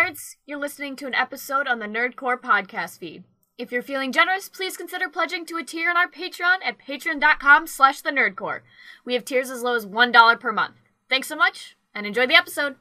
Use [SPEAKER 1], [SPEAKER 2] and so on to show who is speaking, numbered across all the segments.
[SPEAKER 1] nerds! You're listening to an episode on the Nerdcore podcast feed. If you're feeling generous, please consider pledging to a tier on our Patreon at patreon.com/thenerdcore. We have tiers as low as $1 per month. Thanks so much, and enjoy the episode!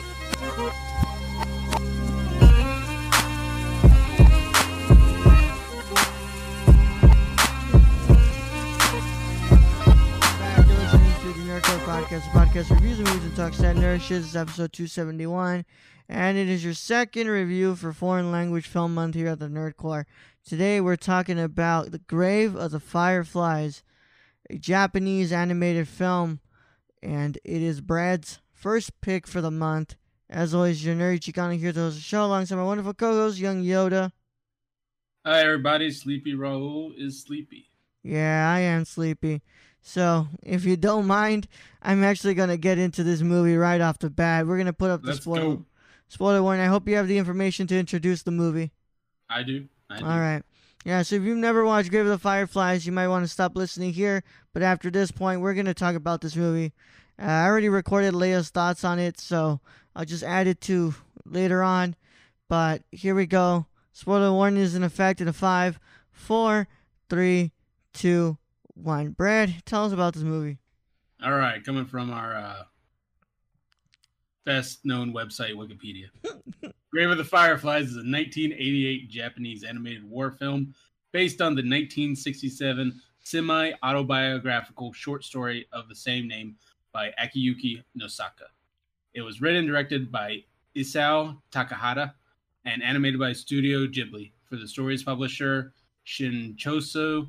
[SPEAKER 2] Podcast reviews of movies and talks that nerd shit. This is episode 271, and it is your second review for Foreign Language Film Month here at the Nerdcore. Today we're talking about The Grave of the Fireflies, a Japanese animated film, and it is Brad's first pick for the month. As always, your nerd Chicano here to host the show alongside my wonderful co-host, Young Yoda.
[SPEAKER 3] Hi everybody, Sleepy Raul is sleepy.
[SPEAKER 2] Yeah, I am sleepy. So, if you don't mind, I'm actually going to get into this movie right off the bat. We're going to put up the spoiler warning. I hope you have the information to introduce the movie.
[SPEAKER 3] I do.
[SPEAKER 2] All right. Yeah, so if you've never watched Grave of the Fireflies, you might want to stop listening here. But after this point, we're going to talk about this movie. I already recorded Leia's thoughts on it, so I'll just add it to later on. But here we go. Spoiler warning is in effect in a 5, 4, 3, 2, 1. Brad, tell us about this movie.
[SPEAKER 3] All right, coming from our best-known website, Wikipedia. Grave of the Fireflies is a 1988 Japanese animated war film based on the 1967 semi-autobiographical short story of the same name by Akiyuki Nosaka. It was written and directed by Isao Takahata and animated by Studio Ghibli for the story's publisher, Shinchosha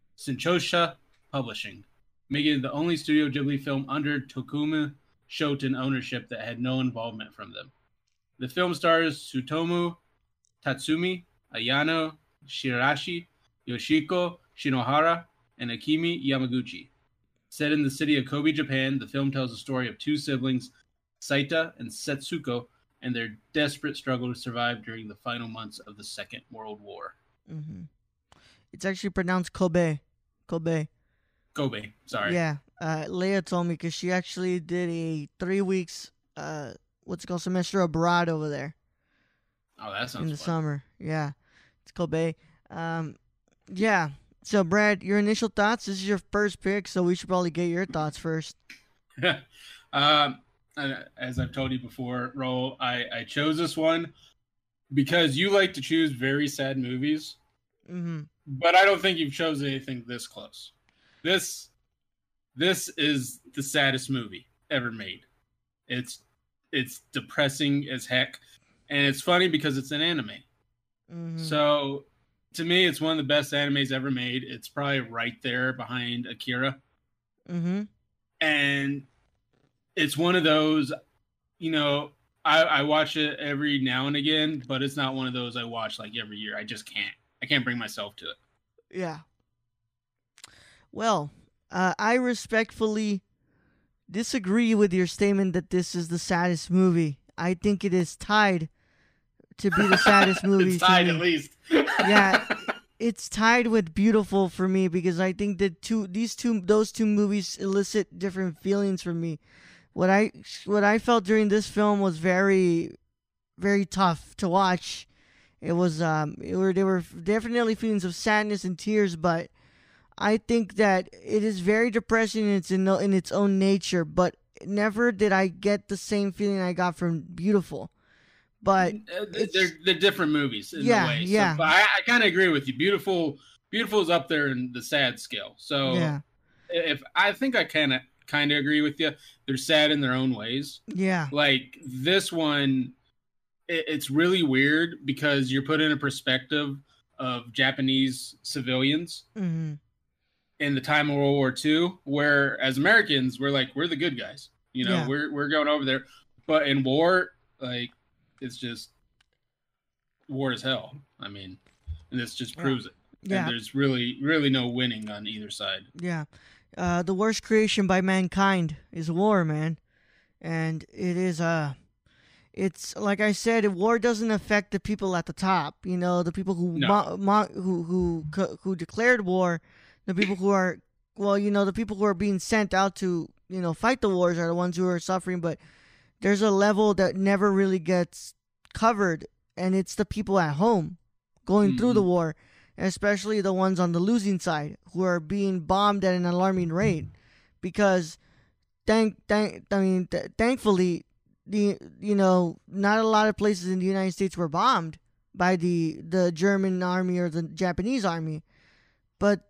[SPEAKER 3] Publishing, making it the only Studio Ghibli film under Tokuma Shoten ownership that had no involvement from them. The film stars Tsutomu Tatsumi, Ayano Shirashi, Yoshiko Shinohara, and Akimi Yamaguchi. Set in the city of Kobe, Japan, the film tells the story of two siblings, Saita and Setsuko, and their desperate struggle to survive during the final months of the Second World War.
[SPEAKER 2] Mm-hmm. It's actually pronounced Kobe. Kobe,
[SPEAKER 3] sorry.
[SPEAKER 2] Yeah, Leia told me because she actually did a 3 weeks, semester abroad over there.
[SPEAKER 3] Oh, that sounds
[SPEAKER 2] in the
[SPEAKER 3] fun.
[SPEAKER 2] summer. Yeah, it's Kobe. Yeah. So, Brad, your initial thoughts? This is your first pick, so we should probably get your thoughts first.
[SPEAKER 3] As I've told you before, Raul, I chose this one because you like to choose very sad movies.
[SPEAKER 2] Mm-hmm.
[SPEAKER 3] But I don't think you've chosen anything this close. This is the saddest movie ever made. It's depressing as heck, and it's funny because it's an anime.
[SPEAKER 2] Mm-hmm.
[SPEAKER 3] So to me, it's one of the best animes ever made. It's probably right there behind Akira.
[SPEAKER 2] Mm-hmm.
[SPEAKER 3] And it's one of those, I watch it every now and again, but it's not one of those I watch like every year. I just can't. I can't bring myself to it.
[SPEAKER 2] Yeah. Well, I respectfully disagree with your statement that this is the saddest movie. I think it is tied to be the saddest movie.
[SPEAKER 3] It's tied at least.
[SPEAKER 2] Yeah, it's tied with Beautiful for me because I think that those two movies elicit different feelings from me. What I felt during this film was very, very tough to watch. It was there were definitely feelings of sadness and tears, but I think that it is very depressing in its own nature. But never did I get the same feeling I got from Beautiful. But
[SPEAKER 3] they're different movies in a way.
[SPEAKER 2] Yeah.
[SPEAKER 3] So, but I kind of agree with you. Beautiful is up there in the sad scale. So
[SPEAKER 2] yeah.
[SPEAKER 3] If I think I kind of agree with you. They're sad in their own ways.
[SPEAKER 2] Yeah.
[SPEAKER 3] Like this one. It's really weird because you're put in a perspective of Japanese civilians
[SPEAKER 2] mm-hmm.
[SPEAKER 3] in the time of World War II, where as Americans, we're the good guys. We're going over there. But in war, like, it's just war is hell. I mean, and this just proves it.
[SPEAKER 2] Yeah.
[SPEAKER 3] And there's really, really no winning on either side.
[SPEAKER 2] Yeah. The worst creation by mankind is war, man. And it is, it's like I said, war doesn't affect the people at the top. The people who who declared war, the people who are the people who are being sent out to fight the wars are the ones who are suffering. But there's a level that never really gets covered, and it's the people at home going through the war, especially the ones on the losing side who are being bombed at an alarming rate, because thankfully, not a lot of places in the United States were bombed by the German army or the Japanese army, but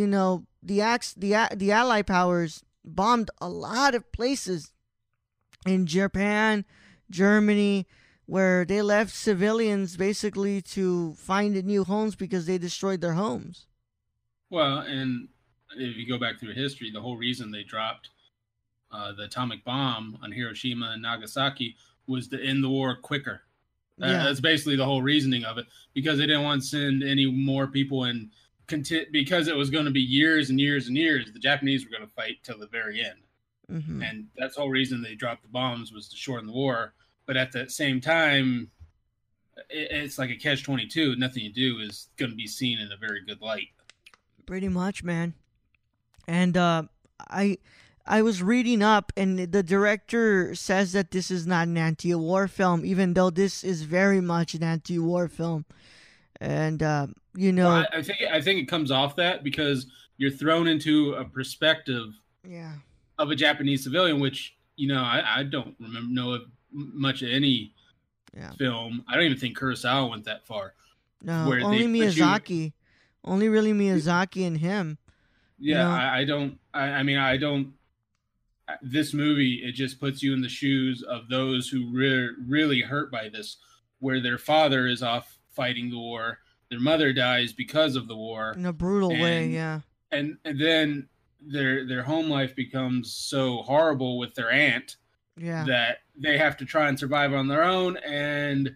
[SPEAKER 2] the Allied powers bombed a lot of places in Japan, Germany, where they left civilians basically to find new homes because they destroyed their homes.
[SPEAKER 3] Well, and if you go back through history, the whole reason they dropped the atomic bomb on Hiroshima and Nagasaki was to end the war quicker. That's basically the whole reasoning of it, because they didn't want to send any more people in, because it was going to be years and years and years. The Japanese were going to fight till the very end. Mm-hmm. And that's the whole reason they dropped the bombs, was to shorten the war. But at the same time, it's like a catch-22. Nothing you do is going to be seen in a very good light.
[SPEAKER 2] Pretty much, man. And I was reading up, and the director says that this is not an anti-war film, even though this is very much an anti-war film. And
[SPEAKER 3] well, I think it comes off that because you're thrown into a perspective of a Japanese civilian, which I don't know of much of any film. I don't even think Kurosawa went that far.
[SPEAKER 2] No, only Miyazaki. Only really Miyazaki and him.
[SPEAKER 3] Yeah, I don't. This movie, it just puts you in the shoes of those who really hurt by this, where their father is off fighting the war, their mother dies because of the war
[SPEAKER 2] in a brutal way,
[SPEAKER 3] and then their home life becomes so horrible with their aunt that they have to try and survive on their own, and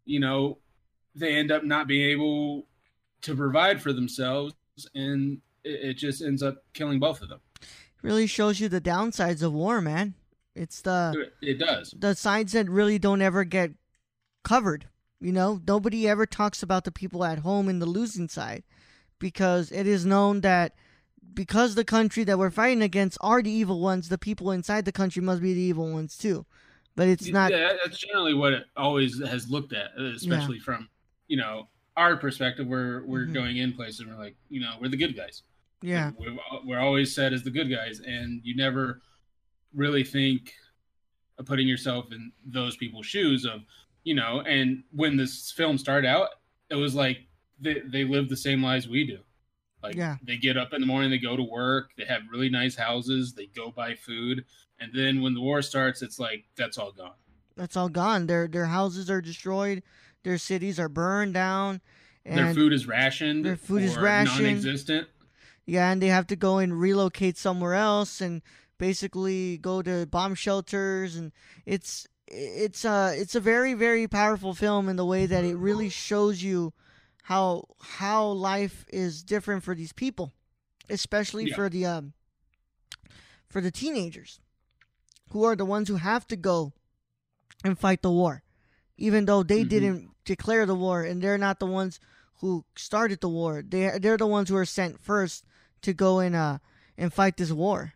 [SPEAKER 3] they end up not being able to provide for themselves, and it just ends up killing both of them.
[SPEAKER 2] Really shows you the downsides of war, man. It
[SPEAKER 3] does.
[SPEAKER 2] The sides that really don't ever get covered. Nobody ever talks about the people at home in the losing side, because it is known that because the country that we're fighting against are the evil ones, the people inside the country must be the evil ones too. But it's not.
[SPEAKER 3] Yeah, that's generally what it always has looked at, especially from our perspective, where we're going in places and we're like, we're the good guys.
[SPEAKER 2] Yeah,
[SPEAKER 3] we're always said as the good guys, and you never really think of putting yourself in those people's shoes of, and when this film started out, it was like they live the same lives we do. Like, they get up in the morning, they go to work, they have really nice houses, they go buy food, and then when the war starts, it's like that's all gone.
[SPEAKER 2] That's all gone. Their houses are destroyed, their cities are burned down, and
[SPEAKER 3] their food is rationed. Their food is non-existent.
[SPEAKER 2] Yeah, and they have to go and relocate somewhere else, and basically go to bomb shelters, and it's a very, very powerful film in the way that it really shows you how life is different for these people, especially for the teenagers, who are the ones who have to go and fight the war, even though they didn't declare the war, and they're not the ones who started the war. They're the ones who are sent first to go and fight this war.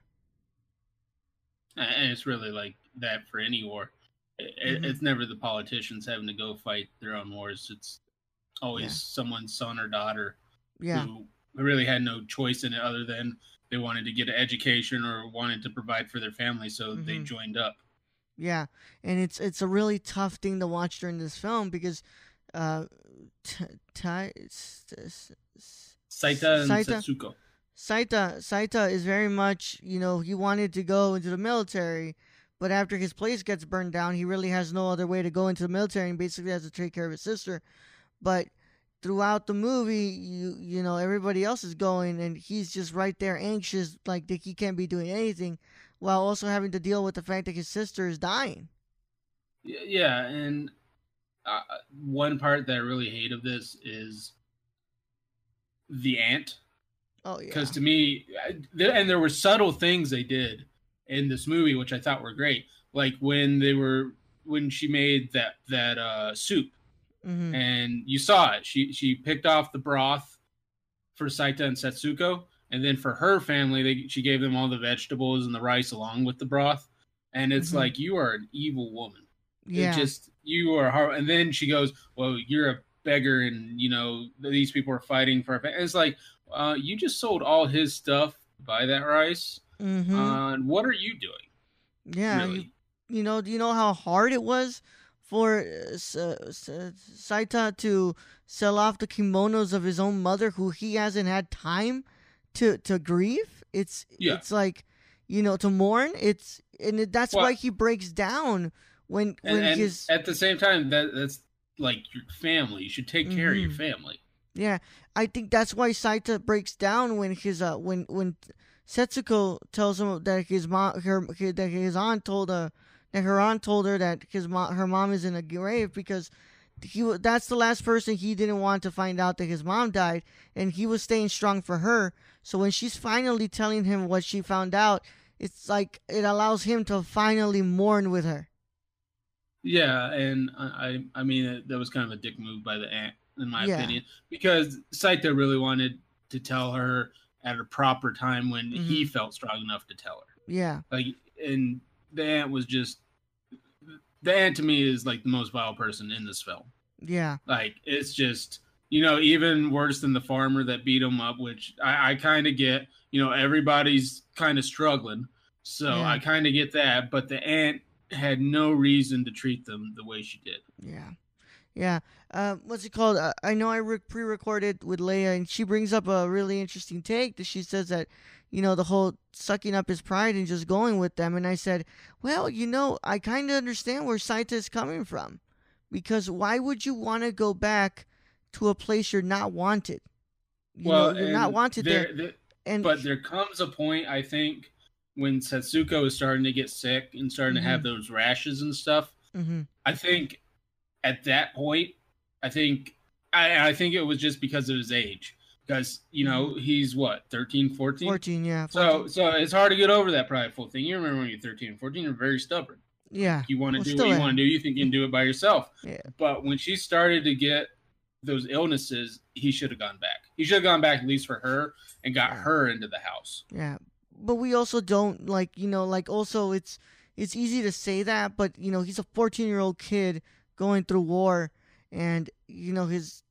[SPEAKER 3] And it's really like that for any war. It's never the politicians having to go fight their own wars. It's always someone's son or daughter who really had no choice in it other than they wanted to get an education or wanted to provide for their family, so they joined up.
[SPEAKER 2] Yeah, and it's a really tough thing to watch during this film because Saita
[SPEAKER 3] and Setsuko.
[SPEAKER 2] Saita is very much, he wanted to go into the military, but after his place gets burned down, he really has no other way to go into the military and basically has to take care of his sister. But throughout the movie, you know, everybody else is going, and he's just right there anxious, like that he can't be doing anything, while also having to deal with the fact that his sister is dying.
[SPEAKER 3] Yeah, and one part that I really hate of this is the aunt.
[SPEAKER 2] Oh, yeah.
[SPEAKER 3] Because to me, and there were subtle things they did in this movie which I thought were great, like when she made that soup,
[SPEAKER 2] mm-hmm.
[SPEAKER 3] and you saw it. She picked off the broth for Saita and Setsuko, and then for her family, she gave them all the vegetables and the rice along with the broth. And it's
[SPEAKER 2] mm-hmm.
[SPEAKER 3] like, you are an evil woman.
[SPEAKER 2] Yeah.
[SPEAKER 3] you are hard. And then she goes, well, you're a beggar, and these people are fighting for. It's like, you just sold all his stuff to buy that rice. And what are you doing?
[SPEAKER 2] Yeah,
[SPEAKER 3] Really?
[SPEAKER 2] do you know how hard it was for Saita to sell off the kimonos of his own mother, who he hasn't had time to grieve? It's like, to mourn. That's why he breaks down when his.
[SPEAKER 3] At the same time, that's like your family. You should take care of your family.
[SPEAKER 2] Yeah, I think that's why Saita breaks down when his when Setsuko tells him that her aunt told her that her mom is in a grave, because that's the last person he didn't want to find out that his mom died, and he was staying strong for her. So when she's finally telling him what she found out, it's like it allows him to finally mourn with her.
[SPEAKER 3] Yeah, and I mean that was kind of a dick move by the aunt, in my opinion, because Saita really wanted to tell her at a proper time when he felt strong enough to tell her.
[SPEAKER 2] Yeah.
[SPEAKER 3] And the aunt to me is like the most vile person in this film.
[SPEAKER 2] Yeah.
[SPEAKER 3] Like, it's just, even worse than the farmer that beat him up, which I kind of get, everybody's kind of struggling. So I kind of get that, but the aunt had no reason to treat them the way she did.
[SPEAKER 2] Yeah. Yeah. What's it called? I know I pre-recorded with Leia, and she brings up a really interesting take that she says that, the whole sucking up his pride and just going with them. And I said, well, I kind of understand where Saita is coming from, because why would you want to go back to a place you're not wanted? You're not wanted there.
[SPEAKER 3] But there comes a point, I think, when Setsuko is starting to get sick and starting to have those rashes and stuff. I think at that point, I think it was just because of his age. Because, he's what, 13, 14?
[SPEAKER 2] 14, yeah.
[SPEAKER 3] 14. So it's hard to get over that prideful thing. You remember when you're 13 and 14, you're very stubborn.
[SPEAKER 2] Yeah.
[SPEAKER 3] You want to do what you want to do. You think you can do it by yourself.
[SPEAKER 2] Yeah.
[SPEAKER 3] But when she started to get those illnesses, he should have gone back. He should have gone back at least for her and got her into the house.
[SPEAKER 2] Yeah. But we also don't, also it's easy to say that, but, he's a 14-year-old kid going through war, and, his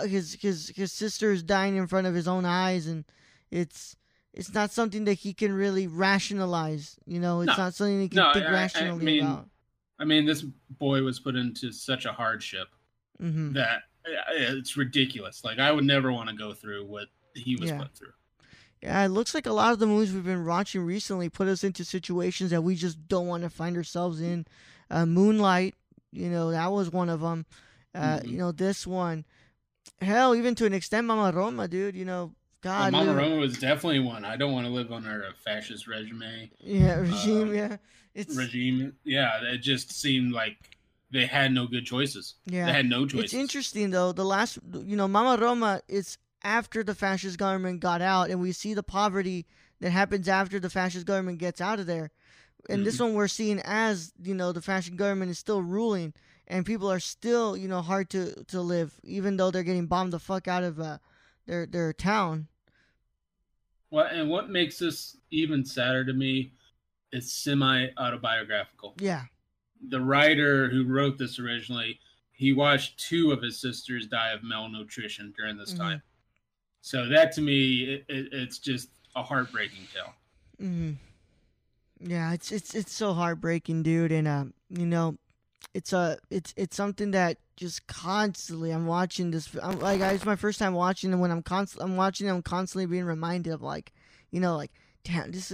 [SPEAKER 2] sister is dying in front of his own eyes, and it's not something that he can really rationalize. It's not something he can think rationally about.
[SPEAKER 3] I mean, this boy was put into such a hardship that it's ridiculous. Like, I would never want to go through what he was put through.
[SPEAKER 2] Yeah, it looks like a lot of the movies we've been watching recently put us into situations that we just don't want to find ourselves in. Moonlight, that was one of them. This one. Hell, even to an extent, Mama Roma, dude, God.
[SPEAKER 3] Mama Roma was definitely one. I don't want to live under a fascist regime.
[SPEAKER 2] Yeah, regime,
[SPEAKER 3] Regime, yeah. It just seemed like they had no good choices. Yeah. They had no choices.
[SPEAKER 2] It's interesting, though. The last, Mama Roma, it's after the fascist government got out, and we see the poverty that happens after the fascist government gets out of there. And this one we're seeing as, the fascist government is still ruling, and people are still, hard to live, even though they're getting bombed the fuck out of their town.
[SPEAKER 3] Well, and what makes this even sadder to me is semi-autobiographical.
[SPEAKER 2] Yeah.
[SPEAKER 3] The writer who wrote this originally, he watched 2 of his sisters die of malnutrition during this time. So that, to me, it's just a heartbreaking tale.
[SPEAKER 2] Yeah, it's so heartbreaking, dude, and it's something that just constantly I'm watching this. It's my first time watching, and when I'm watching it, I'm constantly being reminded of damn, this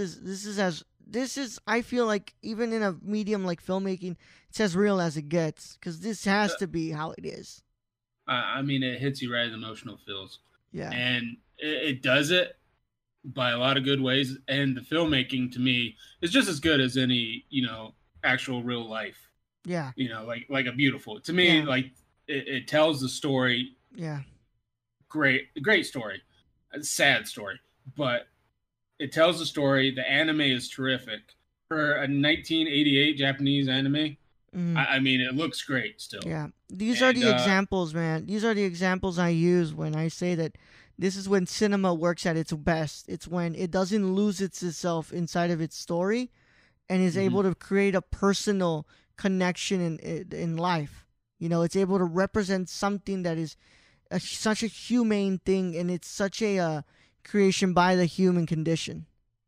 [SPEAKER 2] is I feel like even in a medium like filmmaking, it's as real as it gets, because this has to be how it is.
[SPEAKER 3] I mean, it hits you right in the emotional feels.
[SPEAKER 2] Yeah,
[SPEAKER 3] and it does it by a lot of good ways, and the filmmaking to me is just as good as any actual real life.
[SPEAKER 2] Yeah,
[SPEAKER 3] like a beautiful, to me, like it tells the story.
[SPEAKER 2] Yeah,
[SPEAKER 3] great story, a sad story, but it tells the story. The anime is terrific for a 1988 Japanese anime. I mean, it looks great still.
[SPEAKER 2] Yeah, these are the examples, man. These are the examples I use when I say that this is when cinema works at its best. It's when it doesn't lose itself inside of its story, and is able to create a personal connection in life. You know, it's able to represent something that is such a humane thing, and it's such a creation by the human condition.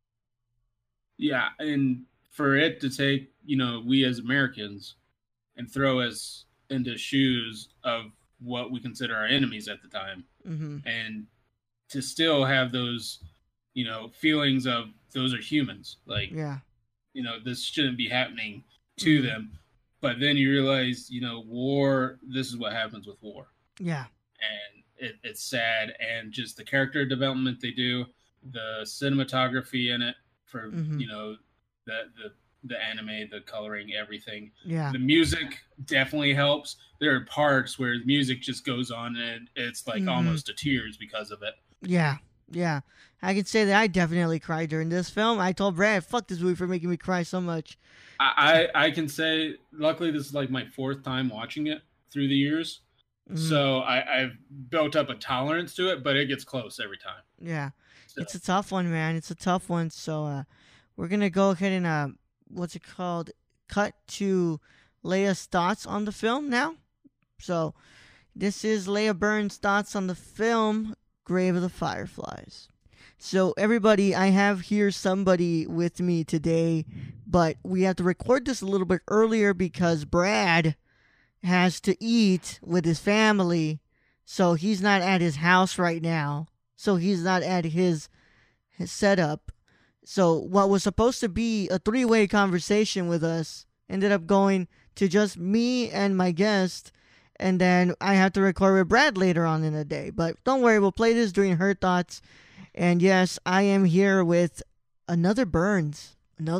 [SPEAKER 3] Yeah, and for it to take, we as Americans and throw us into shoes of what we consider our enemies at the time, and to still have those, feelings of those are humans. Like, this shouldn't be happening to them. But then you realize, war, this is what happens with war.
[SPEAKER 2] Yeah.
[SPEAKER 3] And it's sad. And just the character development they do, the cinematography in it for, the anime, the coloring, everything.
[SPEAKER 2] Yeah.
[SPEAKER 3] The music definitely helps. There are parts where the music just goes on and it's like almost to tears because of it.
[SPEAKER 2] Yeah. Yeah. I can say that I definitely cried during this film. I told Brad, fuck this movie for making me cry so much.
[SPEAKER 3] I can say, luckily, this is like my 4th time watching it through the years. So I've built up a tolerance to it, but it gets close every time.
[SPEAKER 2] Yeah. So. It's a tough one, man. It's a tough one. So we're going to go ahead and, cut to Leia's thoughts on the film now. So this is Leia Burns' thoughts on the film Grave of the Fireflies. So everybody, I have here somebody with me today, but we have to record this a little bit earlier because Brad has to eat with his family, so he's not at his house right now. So he's not at his setup. So what was supposed to be a 3-way conversation with us ended up going to just me and my guest, and then I have to record with Brad later on in the day. But don't worry, we'll play this during her thoughts. And yes, I am here with another Burns.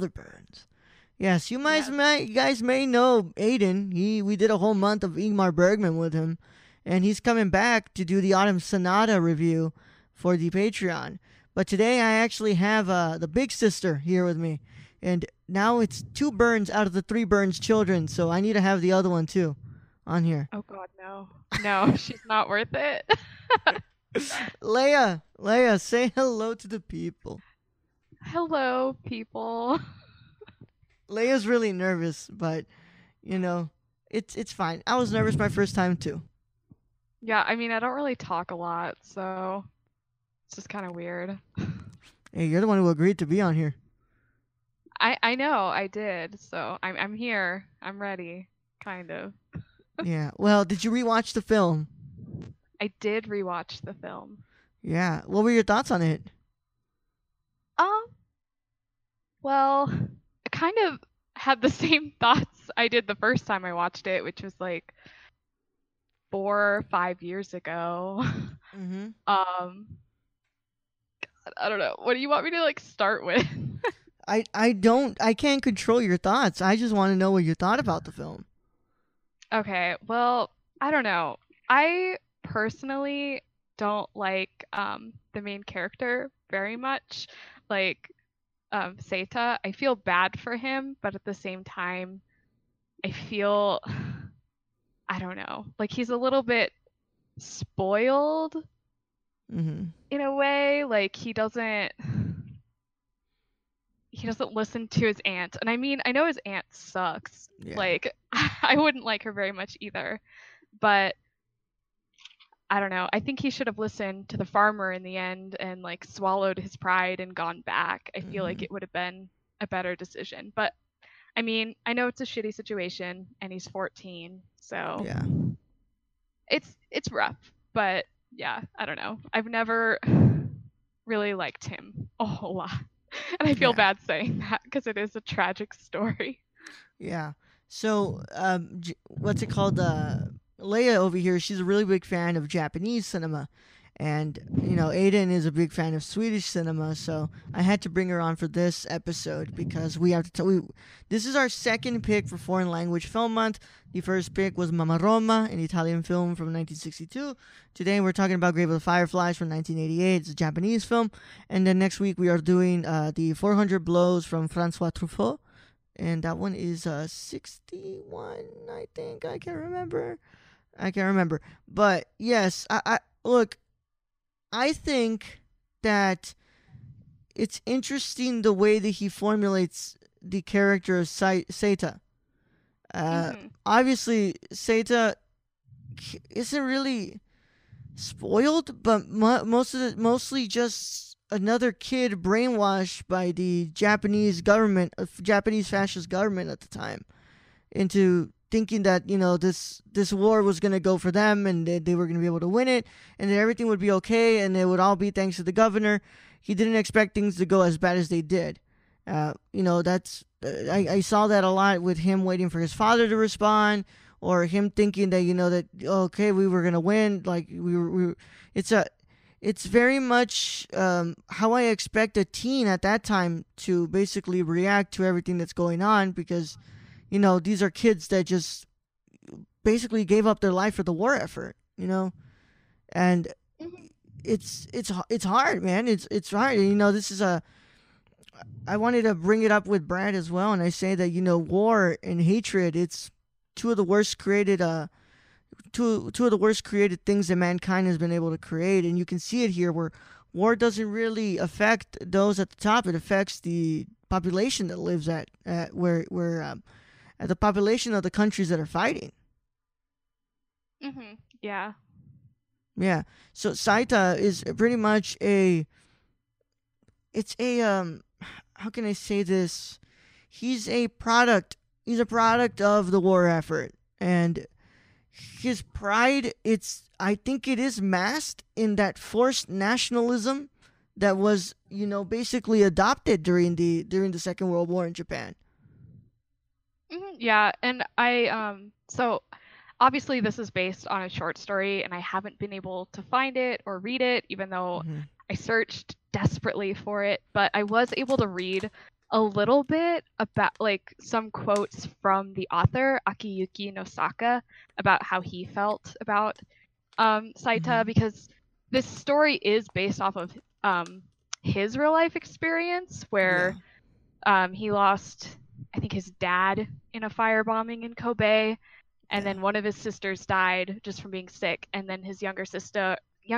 [SPEAKER 2] Yes, you guys may know Aiden. We did a whole month of Ingmar Bergman with him, and he's coming back to do the Autumn Sonata review for the Patreon. But today I actually have the big sister here with me, and now it's 2 Burns out of the 3 Burns children, so I need to have the other one too on here.
[SPEAKER 4] Oh God, no, she's not worth it.
[SPEAKER 2] Leia, say hello to the people.
[SPEAKER 4] Hello, people.
[SPEAKER 2] Leia's really nervous, but it's fine. I was nervous my first time too.
[SPEAKER 4] Yeah, I mean, I don't really talk a lot, so it's just kind of weird.
[SPEAKER 2] Hey, you're the one who agreed to be on here.
[SPEAKER 4] I know, I did. So I'm here. I'm ready, kind of.
[SPEAKER 2] Yeah. Well, did you rewatch the film?
[SPEAKER 4] I did rewatch the film.
[SPEAKER 2] Yeah. What were your thoughts on it?
[SPEAKER 4] Well, I kind of had the same thoughts I did the first time I watched it, which was like 4 or 5 years ago. God, I don't know. What do you want me to start with?
[SPEAKER 2] I can't control your thoughts. I just want to know what you thought about the film.
[SPEAKER 4] Okay. Well, I don't know. I personally don't like the main character very much. Like Seta, I feel bad for him, but at the same time, I feel, I don't know, like he's a little bit spoiled in a way. Like he doesn't listen to his aunt. And I mean, I know his aunt sucks. Yeah. Like I wouldn't like her very much either. But I don't know. I think he should have listened to the farmer in the end and swallowed his pride and gone back. I feel like it would have been a better decision. But I mean, I know it's a shitty situation and he's 14, so
[SPEAKER 2] yeah.
[SPEAKER 4] It's rough. But yeah, I don't know. I've never really liked him a whole lot. And I feel bad saying that because it is a tragic story.
[SPEAKER 2] Yeah. So, what's it called? Leia over here, she's a really big fan of Japanese cinema. And, Aiden is a big fan of Swedish cinema. So I had to bring her on for this episode because we have to this is our second pick for Foreign Language Film Month. The first pick was Mamma Roma, an Italian film from 1962. Today we're talking about Grave of the Fireflies from 1988. It's a Japanese film. And then next week we are doing the 400 Blows from Francois Truffaut. And that one is 61, I think. I can't remember. But yes, I look, I think that it's interesting the way that he formulates the character of Seta. Obviously, Seita isn't really spoiled, but mostly just another kid brainwashed by the Japanese government, Japanese fascist government at the time, into thinking that this war was gonna go for them and they were gonna be able to win it, and that everything would be okay, and it would all be thanks to the governor. He didn't expect things to go as bad as they did. That's I saw that a lot with him waiting for his father to respond, or him thinking that that okay, we were gonna win. Like it's very much how I expect a teen at that time to basically react to everything that's going on, because these are kids that just basically gave up their life for the war effort, and it's hard, man. It's hard. This is I wanted to bring it up with Brad as well, and I say that war and hatred, it's two of the worst created things that mankind has been able to create, and you can see it here where war doesn't really affect those at the top; it affects the population that lives at the population of the countries that are fighting.
[SPEAKER 4] Yeah.
[SPEAKER 2] Yeah. So Saita is pretty much how can I say this? He's a product of the war effort, and his pride, I think it is masked in that forced nationalism that was, basically adopted during the Second World War in Japan.
[SPEAKER 4] Yeah, and so obviously this is based on a short story, and I haven't been able to find it or read it, even though I searched desperately for it, but I was able to read a little bit about some quotes from the author Akiyuki Nosaka about how he felt about Saita, because this story is based off of his real life experience where he lost, I think, his dad in a firebombing in Kobe, and then one of his sisters died just from being sick, and then his younger sister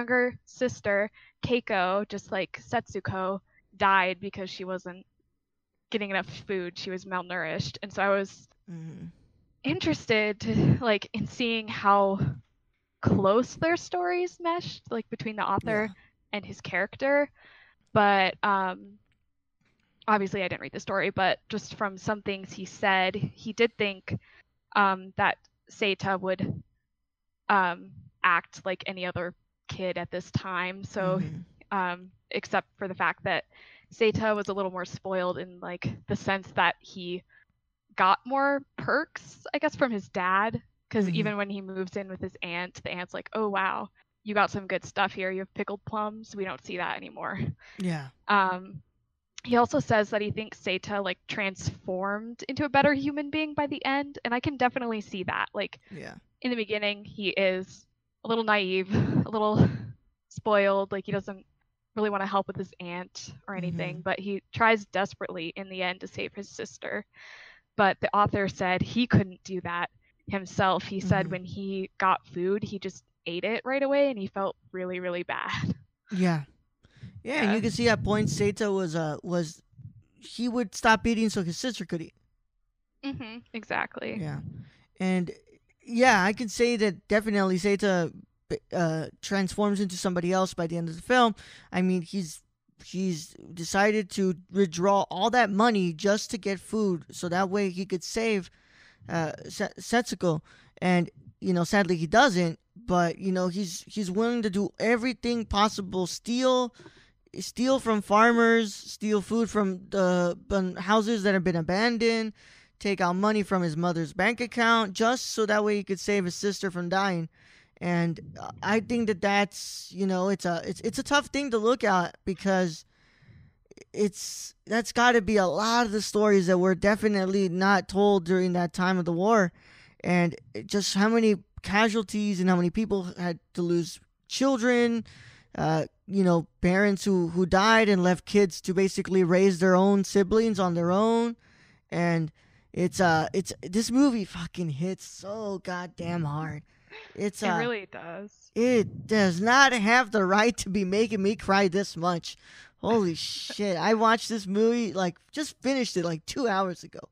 [SPEAKER 4] Keiko, just like Setsuko, died because she wasn't getting enough food. She was malnourished. And so I was interested to, in seeing how close their stories meshed, between the author and his character. But obviously I didn't read the story, but just from some things he said, he did think that Seita would act like any other kid at this time. So except for the fact that Seita was a little more spoiled in the sense that he got more perks, I guess, from his dad, because even when he moves in with his aunt, the aunt's like, oh wow, you got some good stuff here, you have pickled plums. We don't see that anymore. He also says that he thinks Seita transformed into a better human being by the end, and I can definitely see that. In the beginning he is a little naive, a little spoiled, he doesn't really want to help with his aunt or anything, but he tries desperately in the end to save his sister. But the author said he couldn't do that himself. He said when he got food, he just ate it right away, and he felt really, really bad.
[SPEAKER 2] Yeah, and you can see at points Seita was he would stop eating so his sister could eat.
[SPEAKER 4] Exactly.
[SPEAKER 2] Yeah, and I can say that definitely Seita transforms into somebody else by the end of the film. I mean, he's decided to withdraw all that money just to get food, so that way he could save Setsuko. And sadly he doesn't. But he's willing to do everything possible: steal from farmers, steal food from the houses that have been abandoned, take out money from his mother's bank account, just so that way he could save his sister from dying. And I think that's it's a tough thing to look at, because that's got to be a lot of the stories that were definitely not told during that time of the war, and just how many casualties and how many people had to lose children, parents who died and left kids to basically raise their own siblings on their own. And it's this movie fucking hits so goddamn hard. It
[SPEAKER 4] really does.
[SPEAKER 2] It does not have the right to be making me cry this much. Holy shit. I watched this movie, just finished it 2 hours ago.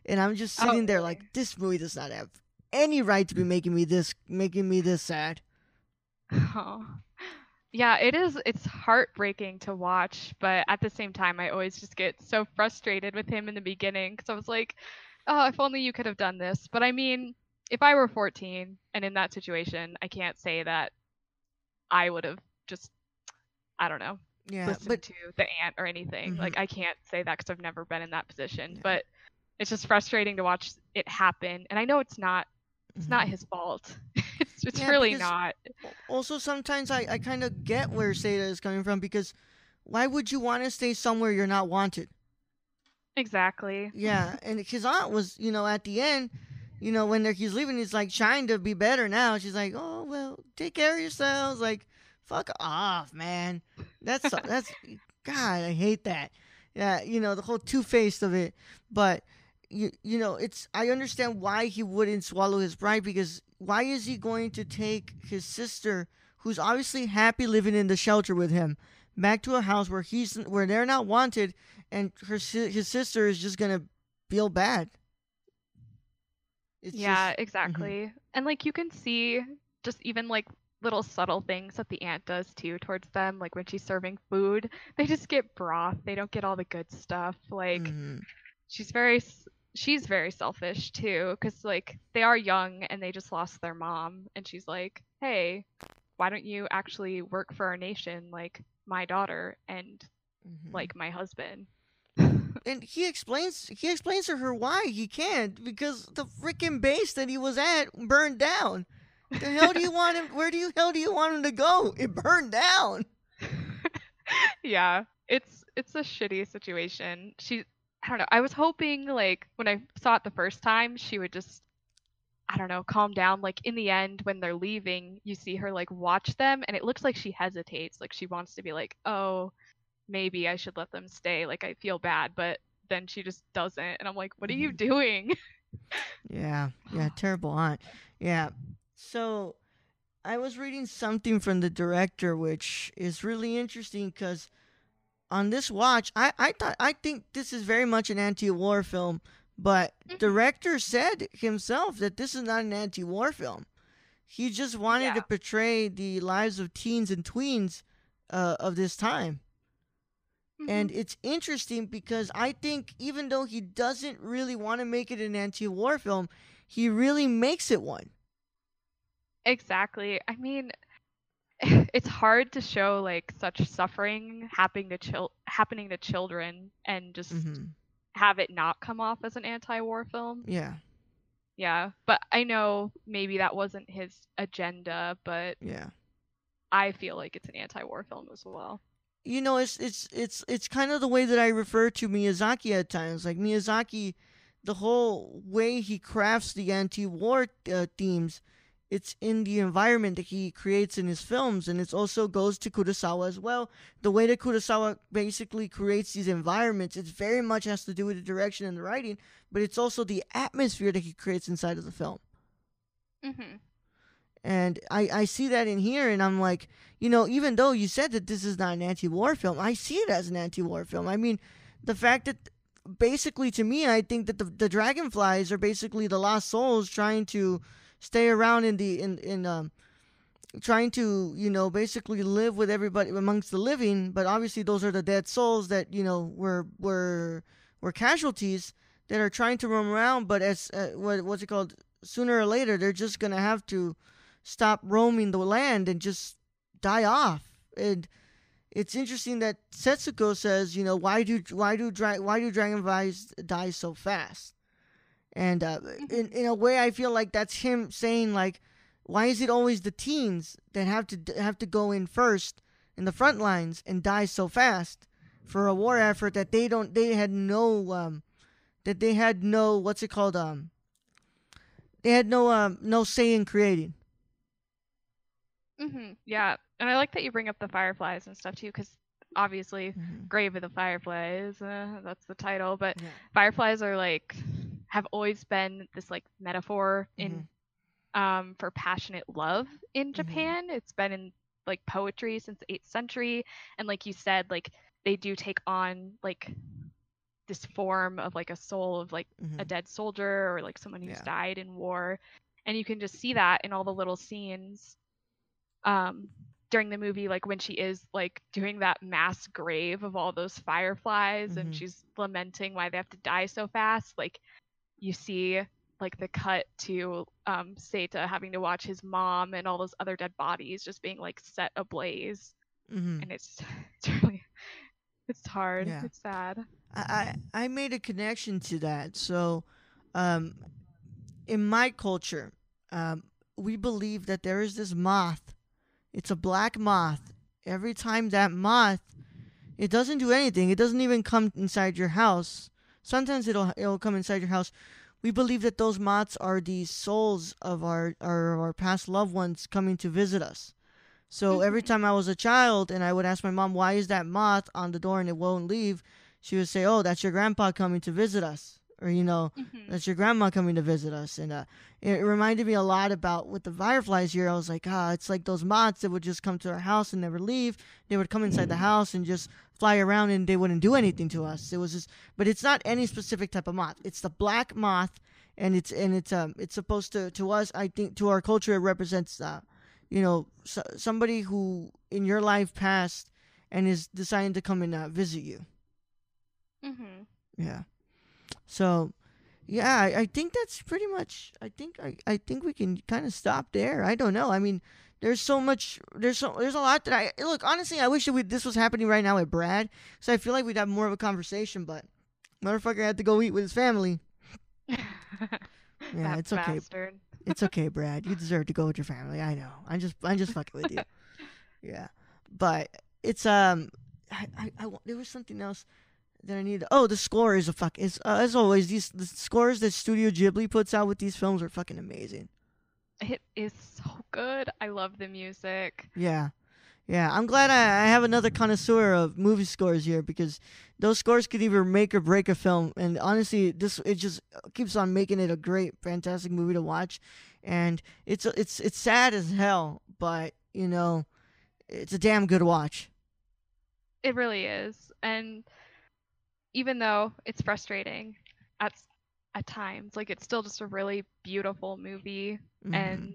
[SPEAKER 2] And I'm just sitting there
[SPEAKER 4] really?
[SPEAKER 2] like, this movie does not have any right to be making me this sad.
[SPEAKER 4] Oh. Yeah, it is. It's heartbreaking to watch, but at the same time, I always just get so frustrated with him in the beginning because I was like, oh, if only you could have done this. But I mean, if I were 14 and in that situation, I can't say that I would have just, I don't know,
[SPEAKER 2] Yeah,
[SPEAKER 4] listened
[SPEAKER 2] but
[SPEAKER 4] to the aunt or anything.
[SPEAKER 2] Mhm.
[SPEAKER 4] Like, I can't say that because I've never been in that position.
[SPEAKER 2] Yeah.
[SPEAKER 4] But it's just frustrating to watch it happen. And I know it's not
[SPEAKER 2] Mhm.
[SPEAKER 4] his fault. It's
[SPEAKER 2] Yeah,
[SPEAKER 4] really
[SPEAKER 2] because
[SPEAKER 4] not.
[SPEAKER 2] also sometimes I kind of get where Seda is coming from, because why would you want to stay somewhere you're not wanted?
[SPEAKER 4] Exactly.
[SPEAKER 2] Yeah, and his aunt was, at the end, when he's leaving, he's like trying to be better now. She's like, "Oh well, take care of yourselves." Like, fuck off, man. That's God, I hate that. Yeah, the whole two-faced of it. But it's I understand why he wouldn't swallow his pride, because why is he going to take his sister, who's obviously happy living in the shelter with him, back to a house where they're not wanted, and his sister is just gonna feel bad. It's
[SPEAKER 4] Yeah,
[SPEAKER 2] just
[SPEAKER 4] exactly. And like you can see just even like little subtle things that the aunt does too towards them, like when she's serving food, they just get broth. They don't get all the good stuff. Like
[SPEAKER 2] mhm.
[SPEAKER 4] she's very she's very selfish too, because like they are young and they just lost their mom, and she's like, "Hey, why don't you actually work for our nation like my daughter and
[SPEAKER 2] Mhm.
[SPEAKER 4] like my husband?"
[SPEAKER 2] And he explains to her why he can't, because the freaking base that he was at burned down. The hell do you want him? Where do you hell do you want him to go? It burned down.
[SPEAKER 4] Yeah, it's a shitty situation. I don't know. I was hoping like when I saw it the first time, she would just I don't know, calm down. Like in the end when they're leaving, you see her like watch them and it looks like she hesitates, like she wants to be like, "Oh, maybe I should let them stay. Like I feel bad." But then she just doesn't and I'm like, "What are you
[SPEAKER 2] Mhm.
[SPEAKER 4] doing?"
[SPEAKER 2] Yeah, terrible aunt. Yeah. So I was reading something from the director, which is really interesting, because on this watch, I think this is very much an anti-war film, but
[SPEAKER 4] Mhm.
[SPEAKER 2] director said himself that this is not an anti-war film. He just wanted to
[SPEAKER 4] Yeah.
[SPEAKER 2] portray the lives of teens and tweens of this time. And
[SPEAKER 4] Mhm.
[SPEAKER 2] it's interesting because I think even though he doesn't really want to make it an anti-war film, he really makes it one.
[SPEAKER 4] Exactly. I mean, it's hard to show like such suffering happening to children and just
[SPEAKER 2] Hmm.
[SPEAKER 4] have it not come off as an anti-war film.
[SPEAKER 2] Yeah,
[SPEAKER 4] Yeah, but I know maybe that wasn't his agenda, but
[SPEAKER 2] yeah.
[SPEAKER 4] I feel like it's an anti-war film as well.
[SPEAKER 2] It's kind of the way that I refer to Miyazaki at times. Like Miyazaki, the whole way he crafts the anti-war themes, it's in the environment that he creates in his films, and it also goes to Kurosawa as well. The way that Kurosawa basically creates these environments, it very much has to do with the direction and the writing, but it's also the atmosphere that he creates inside of the film.
[SPEAKER 4] Mhm.
[SPEAKER 2] And I see that in here, and I'm like, even though you said that this is not an anti-war film, I see it as an anti-war film. I mean, the fact that basically, to me, I think that the dragonflies are basically the lost souls trying to stay around in trying to basically live with everybody amongst the living, but obviously those are the dead souls that were casualties that are trying to roam around, but as what's it called, sooner or later they're just gonna have to stop roaming the land and just die off. And it's interesting that Setsuko says, why do dragonflies die so fast? And
[SPEAKER 4] Mhm.
[SPEAKER 2] in a way, I feel like that's him saying, like, why is it always the teens that have to go in first in the front lines and die so fast for a war effort that they had no what's it called, they had no say in creating.
[SPEAKER 4] Yeah, and I like that you bring up the fireflies and stuff too, because obviously,
[SPEAKER 2] Mm-hmm.
[SPEAKER 4] Grave of the Fireflies, that's the title. But
[SPEAKER 2] Yeah.
[SPEAKER 4] fireflies are like have always been this like metaphor
[SPEAKER 2] Mm-hmm.
[SPEAKER 4] in for passionate love in
[SPEAKER 2] Mm-hmm.
[SPEAKER 4] Japan. It's been in like poetry since the 8th century, and like you said, like they do take on like this form of like a soul of like a dead soldier or like someone who's died in war. And you can just see that in all the little scenes during the movie, like when she is like doing that mass grave of all those fireflies and she's lamenting why they have to die so fast. Like you see like the cut to Seta having to watch his mom and all those other dead bodies just being like set ablaze. And it's really, it's hard.
[SPEAKER 2] Yeah.
[SPEAKER 4] It's sad.
[SPEAKER 2] I made a connection to that. So, in my culture, we believe that there is this moth. It's a black moth. Every time that moth, it doesn't do anything. It doesn't even come inside your house. Sometimes it'll come inside your house. We believe that those moths are the souls of our past loved ones coming to visit us. So every time I was a child and I would ask my mom, why is that moth on the door and it won't leave? She would say, oh, that's your grandpa coming to visit us. Or, that's your grandma coming to visit us. And it reminded me a lot about with the fireflies here. I was like, it's like those moths that would just come to our house and never leave. They would come inside the house and just fly around and they wouldn't do anything to us. It was just, but it's not any specific type of moth. It's the black moth. And it's supposed to us, I think, to our culture, it represents somebody who in your life passed and is deciding to come and visit you. Yeah. So, yeah, I think that's pretty much. I think we can kind of stop there. I don't know. I mean, there's so much. There's a lot that I look. Honestly, I wish this was happening right now with Brad, so I feel like we'd have more of a conversation. But motherfucker had to go eat with his family. Yeah, it's okay.
[SPEAKER 4] Bastard.
[SPEAKER 2] It's okay, Brad. You deserve to go with your family. I know. I'm just fucking with you. Yeah, but it's there was something else that I need. Oh, the score is as always. The scores that Studio Ghibli puts out with these films are fucking amazing.
[SPEAKER 4] It is so good. I love the music.
[SPEAKER 2] Yeah. I'm glad I have another connoisseur of movie scores here because those scores could either make or break a film. And honestly, it just keeps on making it a great, fantastic movie to watch. And it's sad as hell, but it's a damn good watch.
[SPEAKER 4] It really is. And even though it's frustrating at times, like it's still just a really beautiful movie. And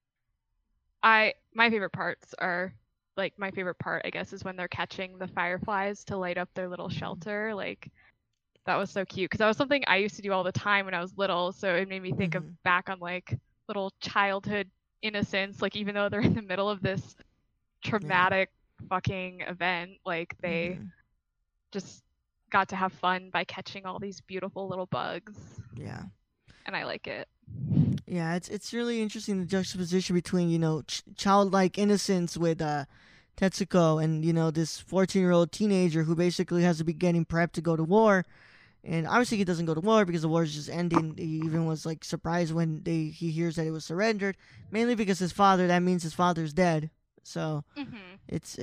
[SPEAKER 4] my favorite parts are like my favorite part, I guess, is when they're catching the fireflies to light up their little shelter. Like that was so cute because that was something I used to do all the time when I was little. So it made me think of back on like little childhood innocence. Like even though they're in the middle of this traumatic fucking event, like they just got to have fun by catching all these beautiful little bugs.
[SPEAKER 2] Yeah.
[SPEAKER 4] And I like it.
[SPEAKER 2] Yeah, it's really interesting the juxtaposition between childlike innocence with Tetsuko and this 14-year-old teenager who basically has to be getting prepped to go to war, and obviously he doesn't go to war because the war is just ending. He even was like surprised when he hears that it was surrendered, mainly because his father's dead. So this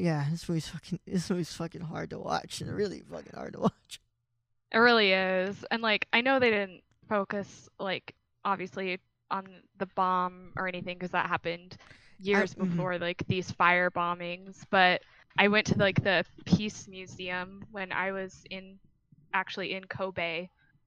[SPEAKER 2] movie's fucking hard to watch, and really fucking hard to watch.
[SPEAKER 4] It really is, and like I know they didn't focus like obviously on the bomb or anything because that happened years before like these fire bombings, but I went to like the Peace Museum when I was in Kobe.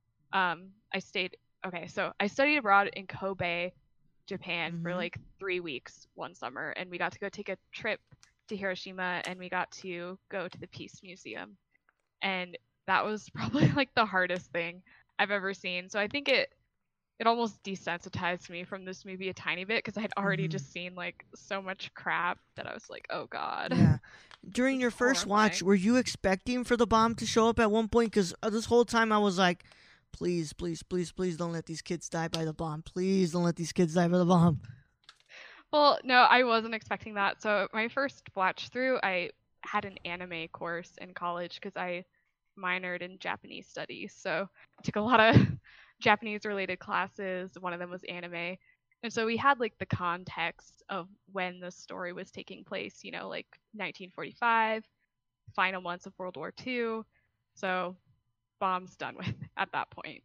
[SPEAKER 4] I studied abroad in Kobe, Japan for like 3 weeks one summer, and we got to go take a trip to Hiroshima and we got to go to the Peace Museum, and that was probably like the hardest thing I've ever seen. So I think it almost desensitized me from this movie a tiny bit because I had already just seen like so much crap that I was like, oh god.
[SPEAKER 2] Yeah. During your first watch, were you expecting for the bomb to show up at one point? Because this whole time I was like, please, please, please, please don't let these kids die by the bomb. Please don't let these kids die by the bomb.
[SPEAKER 4] Well, no, I wasn't expecting that. So my first watch through, I had an anime course in college because I minored in Japanese studies. So I took a lot of Japanese related classes. One of them was anime. And so we had like the context of when the story was taking place, like 1945, final months of World War II. So bomb's done with at that point.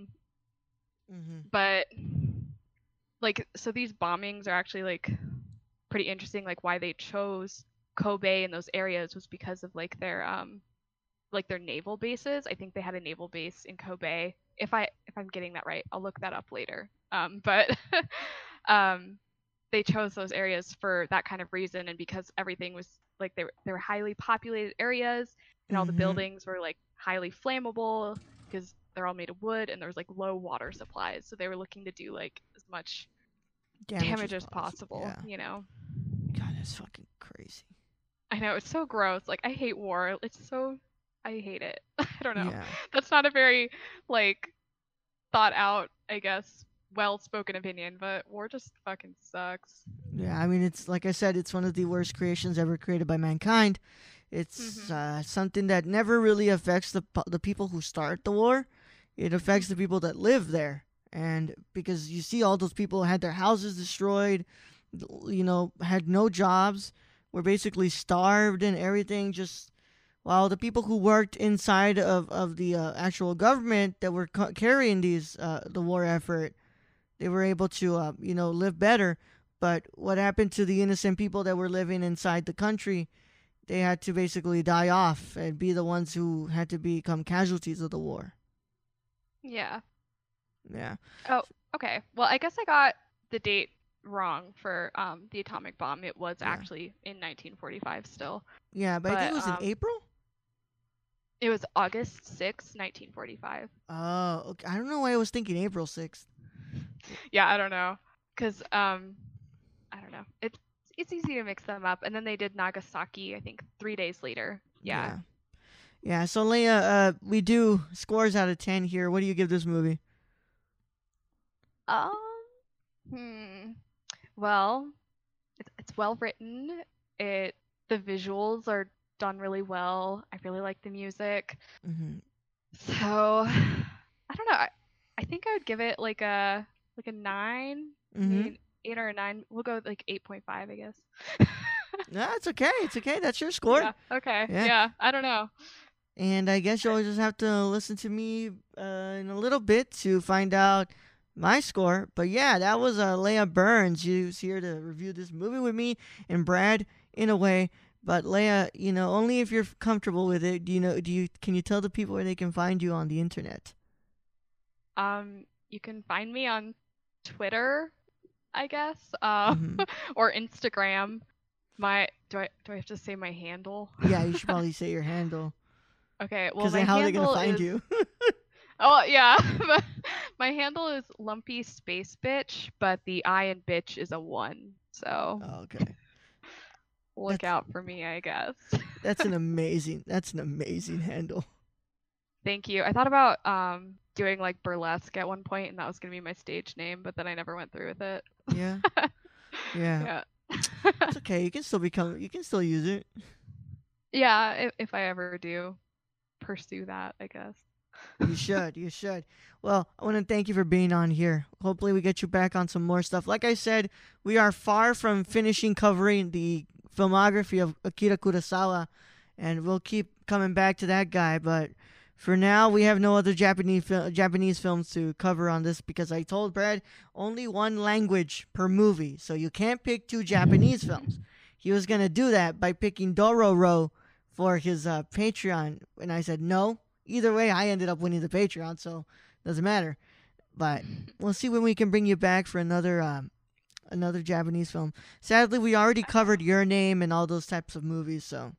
[SPEAKER 4] But like, so these bombings are actually like pretty interesting. Like why they chose Kobe and those areas was because of like their like their naval bases. I think they had a naval base in Kobe. If I'm getting that right, I'll look that up later. But they chose those areas for that kind of reason, and because everything was like they were highly populated areas, and all the buildings were like highly flammable because they're all made of wood, and there was like low water supplies, so they were looking to do like as much damage as possible.
[SPEAKER 2] Yeah.
[SPEAKER 4] You know.
[SPEAKER 2] God, that's fucking crazy.
[SPEAKER 4] I know, it's so gross. Like, I hate war. I hate it. I don't know.
[SPEAKER 2] Yeah.
[SPEAKER 4] That's not a very like thought out, I guess, well-spoken opinion, but war just fucking sucks.
[SPEAKER 2] Yeah, I mean, it's like I said, it's one of the worst creations ever created by mankind. It's something that never really affects the people who start the war. It affects the people that live there, and because you see all those people had their houses destroyed, you know, had no jobs, were basically starved and everything. Just while the people who worked inside of the actual government that were carrying the war effort, they were able to you know, live better. But what happened to the innocent people that were living inside the country? They had to basically die off and be the ones who had to become casualties of the war.
[SPEAKER 4] Yeah.
[SPEAKER 2] Yeah.
[SPEAKER 4] Oh, okay. Well, I guess I got the date wrong for the atomic bomb. It was actually in 1945 still.
[SPEAKER 2] Yeah, but I think it was in April?
[SPEAKER 4] It was August 6th, 1945.
[SPEAKER 2] Oh, okay. I don't know why I was thinking April 6th.
[SPEAKER 4] Yeah, I don't know. Because, I don't know. It's easy to mix them up. And then they did Nagasaki, I think, 3 days later. Yeah.
[SPEAKER 2] Yeah, so Leia, we do scores out of 10 here. What do you give this movie?
[SPEAKER 4] Well, it's well written. The visuals are done really well. I really like the music. So, I don't know. I think I would give it like a 9. I mean, 8 or a 9. We'll go with like 8.5, I guess.
[SPEAKER 2] No, it's okay. It's okay. That's your score.
[SPEAKER 4] Yeah, okay. Yeah, I don't know.
[SPEAKER 2] And I guess you'll just have to listen to me in a little bit to find out my score. But yeah, that was Leia Burns. She was here to review this movie with me and Brad in a way. But Leia, you know, only if you're comfortable with it. Can you tell the people where they can find you on the internet?
[SPEAKER 4] You can find me on Twitter, I guess, or Instagram. Do I have to say my handle?
[SPEAKER 2] Yeah, you should probably say your handle.
[SPEAKER 4] Okay, well,
[SPEAKER 2] because how are they gonna find you?
[SPEAKER 4] Oh yeah, my handle is Lumpy Space Bitch, but the I in bitch is a 1. So
[SPEAKER 2] okay,
[SPEAKER 4] look out for me, I guess.
[SPEAKER 2] That's an amazing handle.
[SPEAKER 4] Thank you. I thought about doing like burlesque at one point, and that was gonna be my stage name, but then I never went through with it.
[SPEAKER 2] Yeah. Yeah. It's okay. You can still use it.
[SPEAKER 4] Yeah, if I ever do pursue that, I guess.
[SPEAKER 2] You should. Well, I want to thank you for being on here. Hopefully we get you back on some more stuff. Like I said, we are far from finishing covering the filmography of Akira Kurosawa, and we'll keep coming back to that guy, but for now, we have no other Japanese films to cover on this because I told Brad only one language per movie, so you can't pick 2 Japanese films. He was going to do that by picking Dororo for his Patreon, and I said no. Either way, I ended up winning the Patreon, so it doesn't matter. But we'll see when we can bring you back for another Japanese film. Sadly, we already covered Your Name and all those types of movies, so...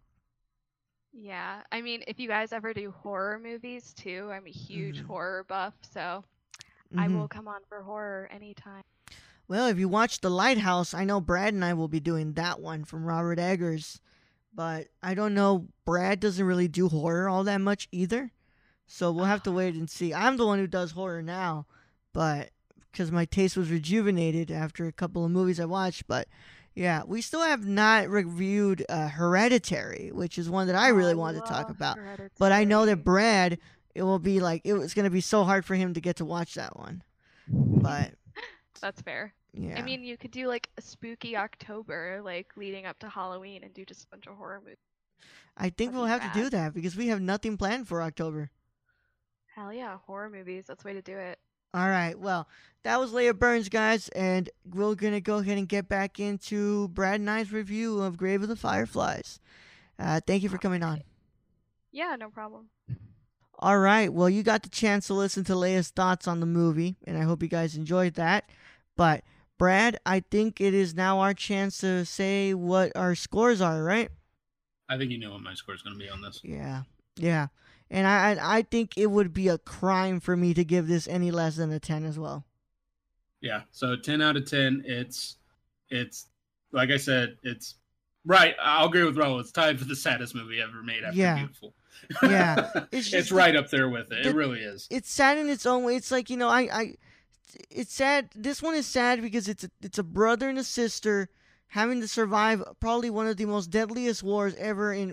[SPEAKER 4] Yeah, I mean, if you guys ever do horror movies too, I'm a huge horror buff, so I will come on for horror anytime.
[SPEAKER 2] Well, if you watch The Lighthouse, I know Brad and I will be doing that one from Robert Eggers, but I don't know, Brad doesn't really do horror all that much either, so we'll have to wait and see. I'm the one who does horror now, but because my taste was rejuvenated after a couple of movies I watched, but... Yeah, we still have not reviewed Hereditary, which is one that I really want to talk about. Hereditary. But I know that Brad, it was going to be so hard for him to get to watch that one. But
[SPEAKER 4] that's fair.
[SPEAKER 2] Yeah.
[SPEAKER 4] I mean, you could do like a spooky October, like leading up to Halloween, and do just a bunch of horror movies.
[SPEAKER 2] I think we'll have to do that because we have nothing planned for October.
[SPEAKER 4] Hell yeah, horror movies. That's the way to do it.
[SPEAKER 2] All right, well, that was Leia Burns, guys, and we're going to go ahead and get back into Brad and I's review of Grave of the Fireflies. Thank you for coming on.
[SPEAKER 4] Yeah, no problem.
[SPEAKER 2] All right. Well, you got the chance to listen to Leia's thoughts on the movie, and I hope you guys enjoyed that. But, Brad, I think it is now our chance to say what our scores are, right?
[SPEAKER 3] I think you know what my score is going to be on this.
[SPEAKER 2] Yeah. Yeah. And I think it would be a crime for me to give this any less than a 10 as well.
[SPEAKER 3] Yeah. So 10 out of 10. It's like I said, it's right. I'll agree with Raul. It's tied for the saddest movie ever made after Beautiful.
[SPEAKER 2] Yeah.
[SPEAKER 3] It's right up there with it. It really is.
[SPEAKER 2] It's sad in its own way. It's like, it's sad. This one is sad because it's a brother and a sister having to survive probably one of the most deadliest wars ever in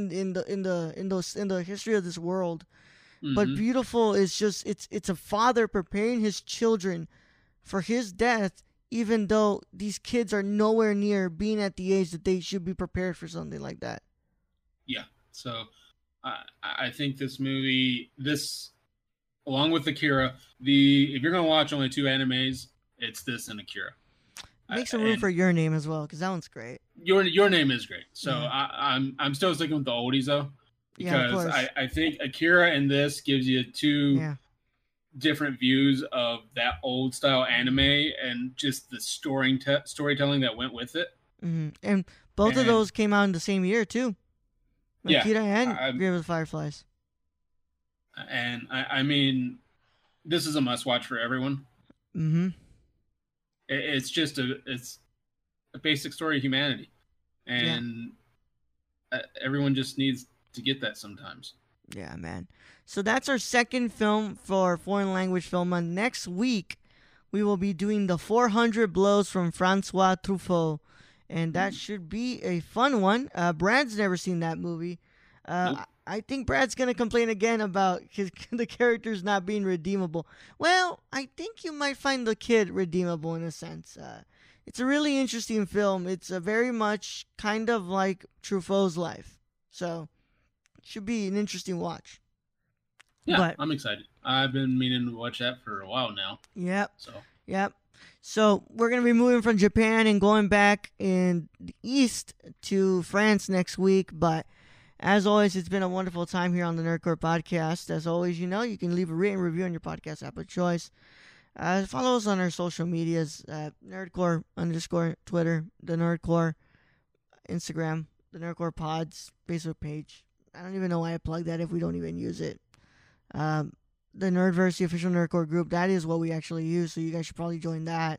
[SPEAKER 2] the history of this world. Mm-hmm. But Beautiful is just it's a father preparing his children for his death, even though these kids are nowhere near being at the age that they should be prepared for something like that.
[SPEAKER 3] Yeah. So I think this movie, along with Akira, if you're gonna watch only 2 animes, it's this and Akira.
[SPEAKER 2] Make some room for Your Name as well, because that one's great.
[SPEAKER 3] Your Name is great. So yeah. I'm still sticking with the oldies though, because I think Akira and this gives you 2 different views of that old style anime and just the storytelling that went with it.
[SPEAKER 2] Mm-hmm. And both of those came out in the same year too. Akira and Grave of the Fireflies.
[SPEAKER 3] And I mean, this is a must-watch for everyone.
[SPEAKER 2] Mm-hmm.
[SPEAKER 3] It's just a basic story of humanity, and everyone just needs to get that sometimes.
[SPEAKER 2] Yeah, man. So that's our second film for Foreign Language Film Month. Next week, we will be doing The 400 Blows from Francois Truffaut, and that should be a fun one. Brad's never seen that movie. Nope. I think Brad's going to complain again about the characters not being redeemable. Well, I think you might find the kid redeemable in a sense. It's a really interesting film. It's very much kind of like Truffaut's life. So, it should be an interesting watch.
[SPEAKER 3] Yeah, I'm excited. I've been meaning to watch that for a while now.
[SPEAKER 2] Yep. So, we're going to be moving from Japan and going back in the east to France next week, but as always, it's been a wonderful time here on the Nerdcore Podcast. As always, you can leave a written review on your podcast app of choice. Follow us on our social medias, Nerdcore _ Twitter, the Nerdcore, Instagram, the Nerdcore Pods, Facebook page. I don't even know why I plugged that if we don't even use it. The Nerdverse, the official Nerdcore group, that is what we actually use, so you guys should probably join that.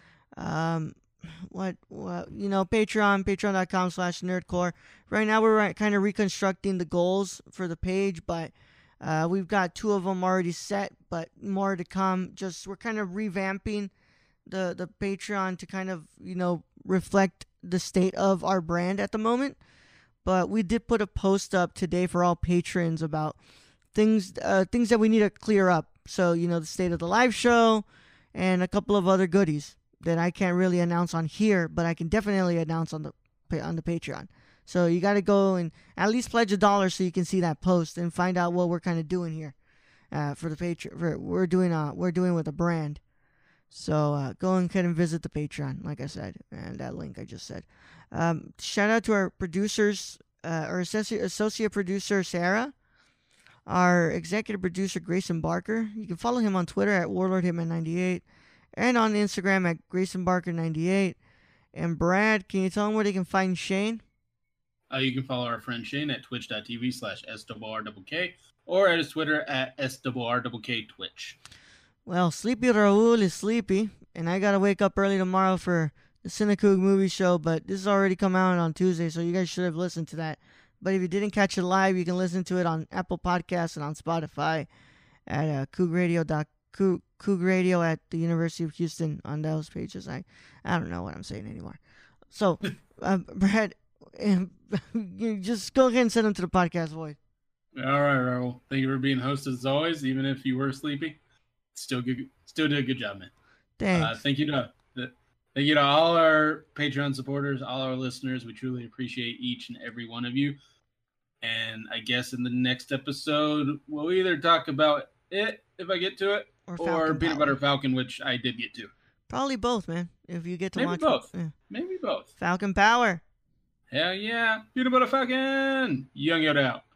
[SPEAKER 2] patreon.com/nerdcore. Right now we're kind of reconstructing the goals for the page, but we've got 2 of them already set, but more to come. We're kind of revamping the Patreon to kind of reflect the state of our brand at the moment. But we did put a post up today for all patrons about things that we need to clear up. So the state of the live show and a couple of other goodies that I can't really announce on here, but I can definitely announce on the Patreon. So you got to go and at least pledge $1 so you can see that post and find out what we're kind of doing here for the Patreon. We're doing with a brand. So go ahead and visit the Patreon, like I said, and that link I just said. Shout out to our producers, our associate producer Sarah, our executive producer Grayson Barker. You can follow him on Twitter at WarlordHitman98. And on Instagram at GraysonBarker98. And Brad, can you tell them where they can find Shane?
[SPEAKER 3] You can follow our friend Shane at twitch.tv/SRRKK or at his Twitter at SRRKTwitch.
[SPEAKER 2] Well, Sleepy Raul is sleepy, and I got to wake up early tomorrow for the Cinecoog movie show, but this has already come out on Tuesday, so you guys should have listened to that. But if you didn't catch it live, you can listen to it on Apple Podcasts and on Spotify at Coog Radio at the University of Houston on those pages. I don't know what I'm saying anymore. So, Brad, you just go ahead and send them to the podcast void.
[SPEAKER 3] All right, Raul. Thank you for being host as always, even if you were sleepy. Still did a good job, man.
[SPEAKER 2] Thanks.
[SPEAKER 3] Thank you to all our Patreon supporters, all our listeners. We truly appreciate each and every one of you. And I guess in the next episode, we'll either talk about it if I get to it, or Peanut Butter Falcon, which I did get to.
[SPEAKER 2] Probably both, man. If you get to watch
[SPEAKER 3] both.
[SPEAKER 2] it. Yeah.
[SPEAKER 3] Maybe both.
[SPEAKER 2] Falcon Power.
[SPEAKER 3] Hell yeah. Peanut Butter Falcon. Young Yoda out.